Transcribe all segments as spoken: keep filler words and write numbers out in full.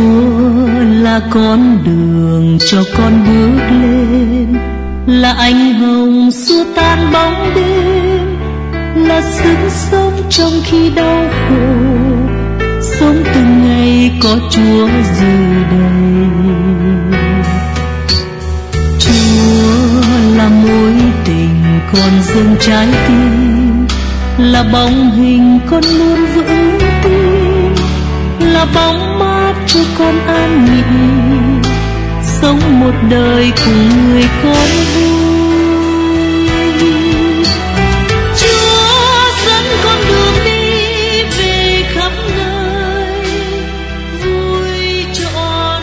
Chúa là con đường cho con bước lên, là ánh hồng xua tan bóng đêm, là sức sống trong khi đau khổ, sống từng ngày có Chúa dự đầy. Chúa là mối tình con dâng trái tim, là bóng hình con luôn vững tin, là bóng mát cho con an nghỉ, sống một đời cùng người con vui. Chúa dẫn con đường đi về khắp nơi, vui trọn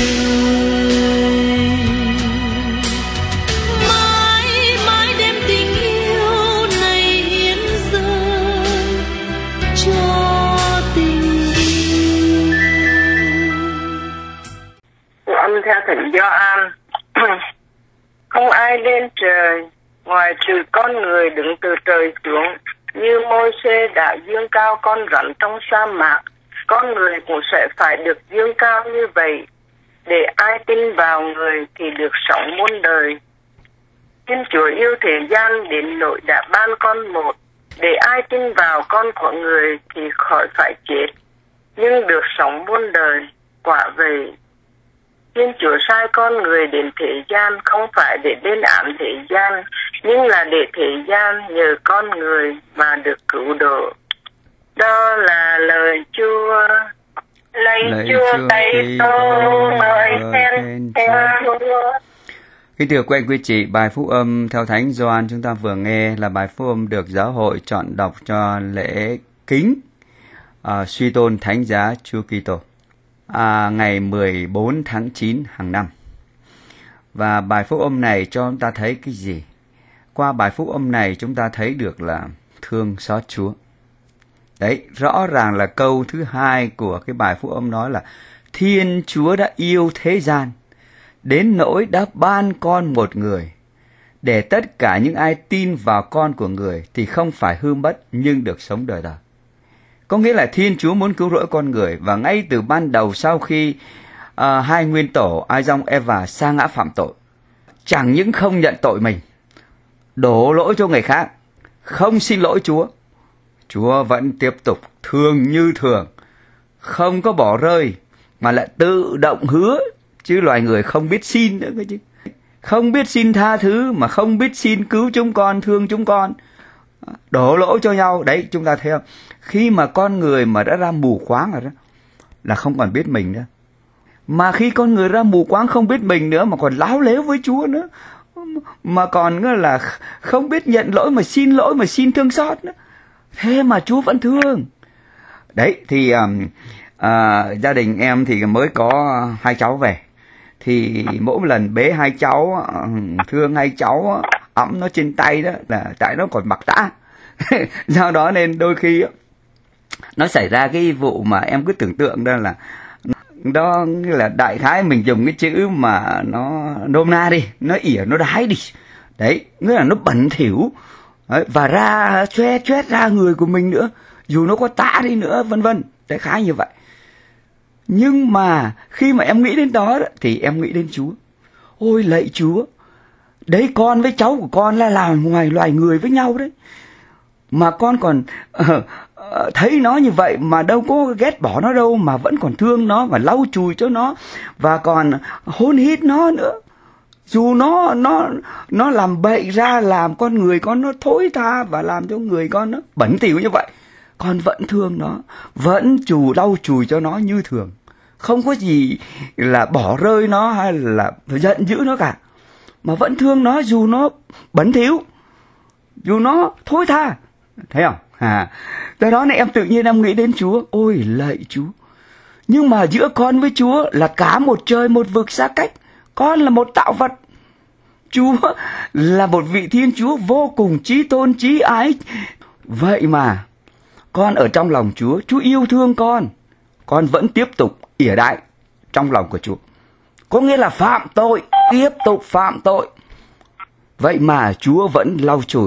đời. Mãi mãi đem tình yêu này hiến dâng cho tình yêu. Âm theo Thánh Gioan. Không ai lên trời ngoài trừ con người đứng từ trời xuống, như Môi-se đã dương cao con rắn trong sa mạc, con người cũng sẽ phải được dương cao như vậy, để ai tin vào người thì được sống muôn đời. Thiên Chúa yêu thế gian đến nỗi đã ban con một, để ai tin vào con của người thì khỏi phải chết, nhưng được sống muôn đời. Quả vậy, Thiên Chúa sai con người đến thế gian không phải để lên án thế gian, nhưng là để thế gian nhờ con người mà được cứu độ. Đó là lời Chúa. Lạy Chúa tay tôi ngợi khen Chúa. Kính thưa quý anh quý chị, bài phúc âm theo Thánh Gioan chúng ta vừa nghe là bài phúc âm được giáo hội chọn đọc cho lễ kính uh, suy tôn Thánh giá Chúa Kitô. À, ngày mười bốn tháng chín hàng năm. Và bài phúc âm này cho chúng ta thấy cái gì? Qua bài phúc âm này chúng ta thấy được là thương xót Chúa. Đấy, rõ ràng là câu thứ hai của cái bài phúc âm nói là Thiên Chúa đã yêu thế gian, đến nỗi đã ban con một người, để tất cả những ai tin vào con của người thì không phải hư mất nhưng được sống đời đời. Có nghĩa là Thiên Chúa muốn cứu rỗi con người, và ngay từ ban đầu sau khi uh, hai nguyên tổ Adam Eva sa ngã phạm tội, chẳng những không nhận tội mình, đổ lỗi cho người khác, không xin lỗi Chúa, Chúa vẫn tiếp tục thương như thường, không có bỏ rơi, mà lại tự động hứa, chứ loài người không biết xin nữa cơ chứ. Không biết xin tha thứ, mà không biết xin cứu chúng con, thương chúng con, đổ lỗi cho nhau. Đấy, chúng ta thấy không? Khi mà con người mà đã ra mù quáng rồi đó, là không còn biết mình nữa. Mà khi con người ra mù quáng không biết mình nữa, mà còn láo lếu với Chúa nữa, mà còn là không biết nhận lỗi, mà xin lỗi, mà xin thương xót nữa, thế mà Chúa vẫn thương. Đấy, thì à, à, gia đình em thì mới có hai cháu về, thì mỗi một lần bế hai cháu, thương hai cháu, ẵm nó trên tay đó, là tại nó còn mặc tã. Do đó nên đôi khi nó xảy ra cái vụ mà em cứ tưởng tượng đó là đó là đại khái mình dùng cái chữ mà nó nôm na đi, nó ỉa, nó đái đi. Đấy, nghĩa là nó bẩn thỉu. Đấy, và ra choe choét ra người của mình nữa, dù nó có tã đi nữa, vân vân. Đại khái như vậy. Nhưng mà khi mà em nghĩ đến đó, đó thì em nghĩ đến Chúa. Ôi lạy Chúa, đấy, con với cháu của con là làm ngoài loài người với nhau đấy, mà con còn uh, uh, thấy nó như vậy mà đâu có ghét bỏ nó đâu, mà vẫn còn thương nó và lau chùi cho nó và còn hôn hít nó nữa. Dù nó nó nó làm bậy ra, làm con người con nó thối tha và làm cho người con nó bẩn thỉu như vậy, con vẫn thương nó, vẫn chù lau chùi cho nó như thường, không có gì là bỏ rơi nó hay là giận dữ nó cả, mà vẫn thương nó dù nó bẩn thỉu, dù nó thối tha. Thấy không? À, do đó này em tự nhiên em nghĩ đến Chúa. Ôi lạy Chúa, nhưng mà giữa con với Chúa là cả một trời một vực xa cách. Con là một tạo vật, Chúa là một vị Thiên Chúa vô cùng chí tôn chí ái. Vậy mà con ở trong lòng Chúa, Chúa yêu thương con, con vẫn tiếp tục ỉa đại trong lòng của Chúa. Có nghĩa là phạm tội, tiếp tục phạm tội. Vậy mà Chúa vẫn lau chùi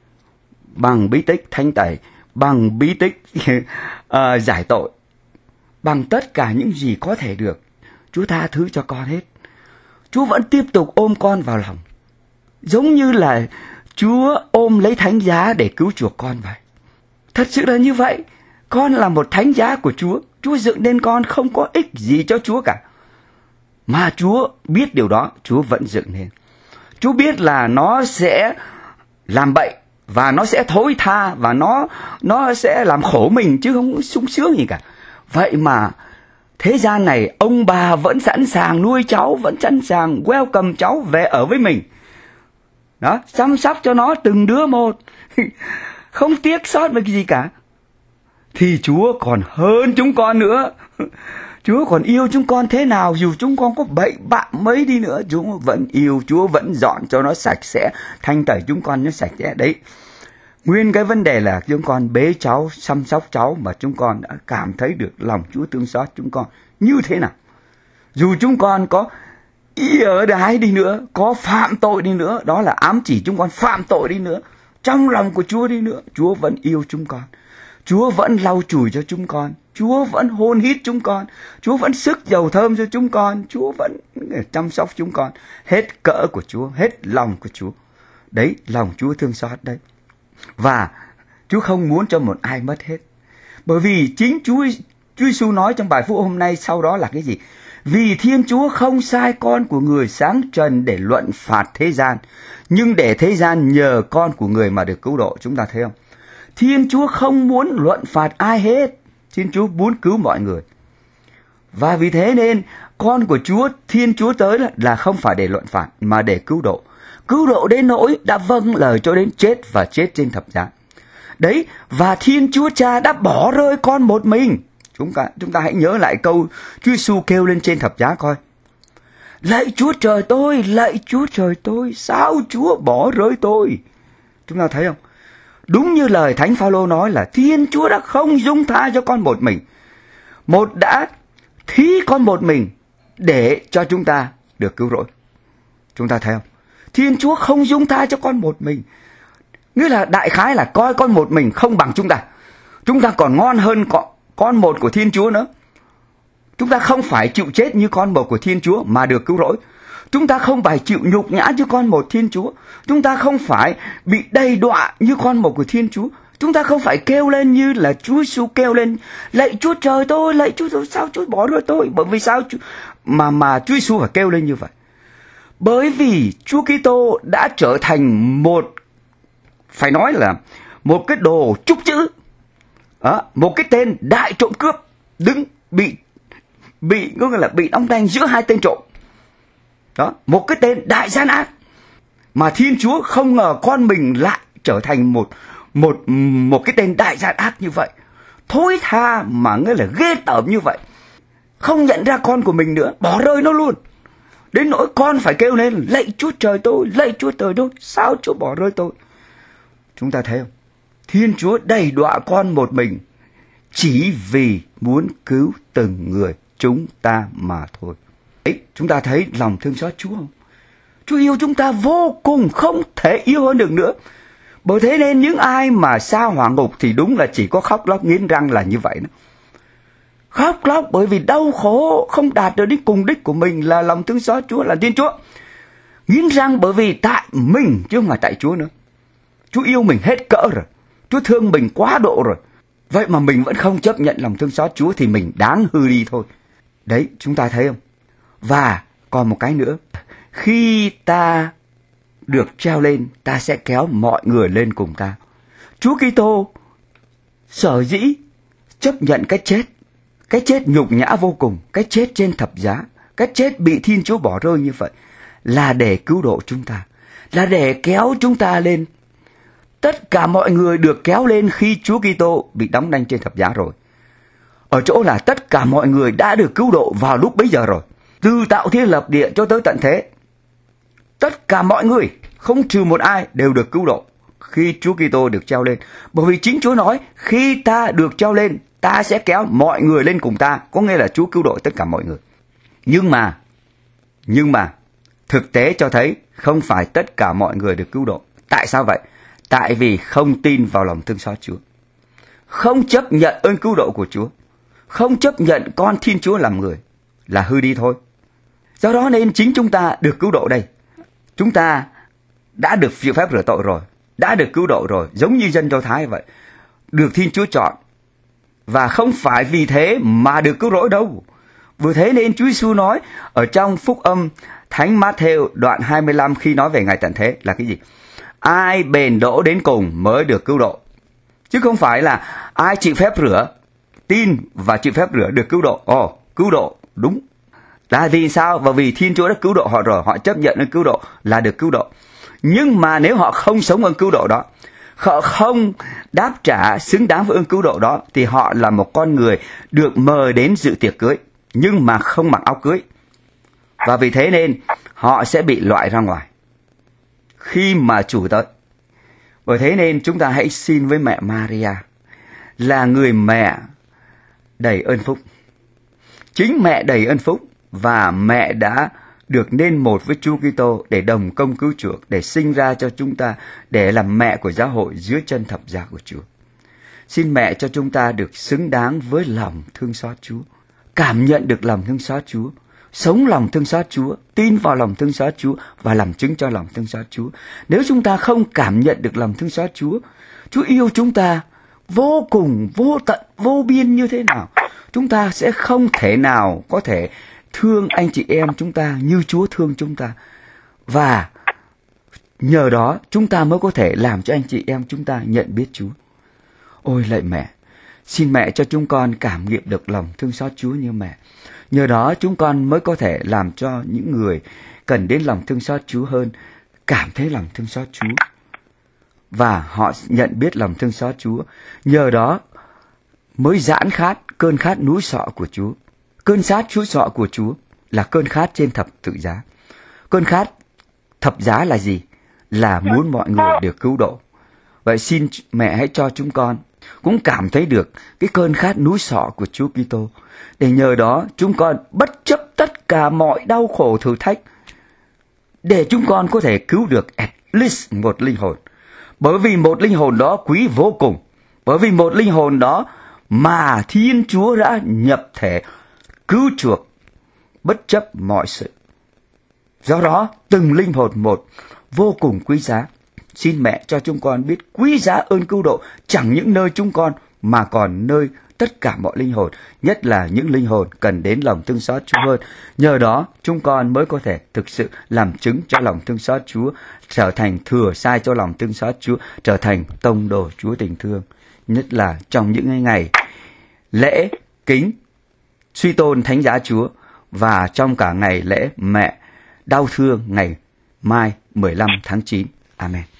bằng bí tích thánh tẩy, bằng bí tích uh, giải tội. bằng tất cả những gì có thể được. Chúa tha thứ cho con hết. Chúa vẫn tiếp tục ôm con vào lòng, giống như là Chúa ôm lấy thánh giá để cứu chuộc con vậy. Thật sự là như vậy. Con là một thánh giá của Chúa. Chúa dựng nên con không có ích gì cho Chúa cả. Mà Chúa biết điều đó, Chúa vẫn dựng nên. Chúa biết là nó sẽ làm bậy, và nó sẽ thối tha, và nó, nó sẽ làm khổ mình, chứ không sung sướng gì cả. Vậy mà thế gian này, ông bà vẫn sẵn sàng nuôi cháu, vẫn sẵn sàng welcome cháu về ở với mình. Đó, chăm sóc cho nó từng đứa một, không tiếc sót về cái gì cả. Thì Chúa còn hơn chúng con nữa. Chúa còn yêu chúng con thế nào, dù chúng con có bậy bạ mấy đi nữa, Chúa vẫn yêu, Chúa vẫn dọn cho nó sạch sẽ, thanh tẩy chúng con nó sạch sẽ. Đấy, nguyên cái vấn đề là chúng con bế cháu, chăm sóc cháu mà chúng con đã cảm thấy được lòng Chúa thương xót chúng con như thế nào. Dù chúng con có ý ở đái đi nữa, có phạm tội đi nữa, đó là ám chỉ chúng con phạm tội đi nữa, trong lòng của Chúa đi nữa, Chúa vẫn yêu chúng con. Chúa vẫn lau chùi cho chúng con, Chúa vẫn hôn hít chúng con, Chúa vẫn sức dầu thơm cho chúng con, Chúa vẫn chăm sóc chúng con, hết cỡ của Chúa, hết lòng của Chúa. Đấy, lòng Chúa thương xót đấy. Và Chúa không muốn cho một ai mất hết. Bởi vì chính Chúa Chúa Giêsu nói trong bài phúc hôm nay sau đó là cái gì? Vì Thiên Chúa không sai con của người sáng trần để luận phạt thế gian, nhưng để thế gian nhờ con của người mà được cứu độ. Chúng ta thấy không? Thiên Chúa không muốn luận phạt ai hết. Thiên Chúa muốn cứu mọi người. Và vì thế nên con của Chúa, Thiên Chúa tới là không phải để luận phạt mà để cứu độ. Cứu độ đến nỗi đã vâng lời cho đến chết và chết trên thập giá. Đấy, và Thiên Chúa Cha đã bỏ rơi con một mình. Chúng ta, chúng ta hãy nhớ lại câu Chúa Giêsu kêu lên trên thập giá coi. Lạy Chúa trời tôi, lạy Chúa trời tôi, sao Chúa bỏ rơi tôi? Chúng ta thấy không? Đúng như lời Thánh Phaolô nói là Thiên Chúa đã không dung tha cho con một mình. Một đã thí con một mình để cho chúng ta được cứu rỗi. Chúng ta thấy không? Thiên Chúa không dung tha cho con một mình. Nghĩa là đại khái là coi con một mình không bằng chúng ta. Chúng ta còn ngon hơn con, con một của Thiên Chúa nữa. Chúng ta không phải chịu chết như con một của Thiên Chúa mà được cứu rỗi. Chúng ta không phải chịu nhục nhã như con một Thiên Chúa. Chúng ta không phải bị đầy đọa như con một của Thiên Chúa. Chúng ta không phải kêu lên như là Chúa Giêsu kêu lên, lạy Chúa trời tôi, lạy Chúa tôi, sao Chúa bỏ rơi tôi? Bởi vì sao mà mà Chúa Giêsu phải kêu lên như vậy? Bởi vì Chúa Kitô đã trở thành một, phải nói là một cái đồ trúc chữ, đó, một cái tên đại trộm cướp đứng bị bị có nghĩa là bị đóng đinh giữa hai tên trộm. Đó, một cái tên đại gian ác mà Thiên Chúa không ngờ con mình lại trở thành một một một cái tên đại gian ác như vậy, thối tha mà nghĩa là ghê tởm như vậy, không nhận ra con của mình nữa, bỏ rơi nó luôn. Đến nỗi con phải kêu lên lạy Chúa trời tôi, lạy Chúa trời tôi, sao Chúa bỏ rơi tôi? Chúng ta thấy không? Thiên Chúa đầy đọa con một mình chỉ vì muốn cứu từng người chúng ta mà thôi. Đấy, chúng ta thấy lòng thương xót Chúa không? Chúa yêu chúng ta vô cùng, không thể yêu hơn được nữa. Bởi thế nên những ai mà xa hỏa ngục thì đúng là chỉ có khóc lóc nghiến răng là như vậy đó. Khóc lóc bởi vì đau khổ, không đạt được đến cùng đích của mình là lòng thương xót Chúa, là Thiên Chúa. Nghiến răng bởi vì tại mình chứ không phải tại Chúa nữa. Chúa yêu mình hết cỡ rồi, Chúa thương mình quá độ rồi. Vậy mà mình vẫn không chấp nhận lòng thương xót Chúa thì mình đáng hư đi thôi. Đấy, chúng ta thấy không? Và còn một cái nữa, khi ta được treo lên, ta sẽ kéo mọi người lên cùng ta. Chúa Kitô sở dĩ chấp nhận cái chết, cái chết nhục nhã vô cùng, cái chết trên thập giá, cái chết bị Thiên Chúa bỏ rơi như vậy, là để cứu độ chúng ta, là để kéo chúng ta lên. Tất cả mọi người được kéo lên khi Chúa Kitô bị đóng đinh trên thập giá rồi. Ở chỗ là tất cả mọi người đã được cứu độ vào lúc bấy giờ rồi. Từ tạo thiên lập địa cho tới tận thế, tất cả mọi người, không trừ một ai, đều được cứu độ khi Chúa Kitô được treo lên. Bởi vì chính Chúa nói, khi ta được treo lên, ta sẽ kéo mọi người lên cùng ta. Có nghĩa là Chúa cứu độ tất cả mọi người. Nhưng mà, nhưng mà, thực tế cho thấy không phải tất cả mọi người được cứu độ. Tại sao vậy? Tại vì không tin vào lòng thương xót Chúa, không chấp nhận ơn cứu độ của Chúa, không chấp nhận con Thiên Chúa làm người là hư đi thôi. Do đó nên chính chúng ta được cứu độ đây. Chúng ta đã được chịu phép rửa tội rồi, đã được cứu độ rồi, giống như dân Do Thái vậy. Được Thiên Chúa chọn. Và không phải vì thế mà được cứu rỗi đâu. Vì thế nên Chúa Giêsu nói ở trong Phúc Âm Thánh Mát-thêu đoạn hai mươi lăm khi nói về ngày tận thế là cái gì? Ai bền đỗ đến cùng mới được cứu độ. Chứ không phải là ai chịu phép rửa, tin và chịu phép rửa được cứu độ. Ồ, cứu độ, đúng. Là vì sao? Và vì Thiên Chúa đã cứu độ họ rồi, họ chấp nhận ơn cứu độ là được cứu độ. Nhưng mà nếu họ không sống ơn cứu độ đó, họ không đáp trả xứng đáng với ơn cứu độ đó, thì họ là một con người được mời đến dự tiệc cưới, nhưng mà không mặc áo cưới. Và vì thế nên họ sẽ bị loại ra ngoài khi mà chủ tới. Bởi thế nên chúng ta hãy xin với mẹ Maria, là người mẹ đầy ơn phúc. Chính mẹ đầy ơn phúc, và mẹ đã được nên một với Chúa Kitô để đồng công cứu chuộc, để sinh ra cho chúng ta, để làm mẹ của giáo hội dưới chân thập giá của Chúa. Xin mẹ cho chúng ta được xứng đáng với lòng thương xót Chúa, cảm nhận được lòng thương xót Chúa, sống lòng thương xót Chúa, tin vào lòng thương xót Chúa và làm chứng cho lòng thương xót Chúa. Nếu chúng ta không cảm nhận được lòng thương xót Chúa, Chúa yêu chúng ta vô cùng, vô tận, vô biên như thế nào, chúng ta sẽ không thể nào có thể thương anh chị em chúng ta như Chúa thương chúng ta. Và nhờ đó chúng ta mới có thể làm cho anh chị em chúng ta nhận biết Chúa. Ôi lạy mẹ, xin mẹ cho chúng con cảm nghiệm được lòng thương xót Chúa như mẹ. Nhờ đó chúng con mới có thể làm cho những người cần đến lòng thương xót Chúa hơn cảm thấy lòng thương xót Chúa, và họ nhận biết lòng thương xót Chúa. Nhờ đó mới giãn khát cơn khát núi sọ của Chúa. Cơn khát núi sọ của Chúa là cơn khát trên thập tự giá. Cơn khát thập giá là gì? Là muốn mọi người được cứu độ. Vậy xin mẹ hãy cho chúng con cũng cảm thấy được cái cơn khát núi sọ của Chúa Kitô, để nhờ đó chúng con bất chấp tất cả mọi đau khổ thử thách, để chúng con có thể cứu được at least một linh hồn. Bởi vì một linh hồn đó quý vô cùng. Bởi vì một linh hồn đó mà Thiên Chúa đã nhập thể cứu chuộc bất chấp mọi sự. Do đó từng linh hồn một vô cùng quý giá. Xin mẹ cho chúng con biết quý giá ơn cứu độ, chẳng những nơi chúng con mà còn nơi tất cả mọi linh hồn, nhất là những linh hồn cần đến lòng thương xót Chúa hơn. Nhờ đó chúng con mới có thể thực sự làm chứng cho lòng thương xót Chúa, trở thành thừa sai cho lòng thương xót Chúa, trở thành tông đồ Chúa tình thương. Nhất là trong những ngày lễ kính suy tôn thánh giá Chúa, và trong cả ngày lễ mẹ đau thương ngày mai mười lăm tháng chín. Amen.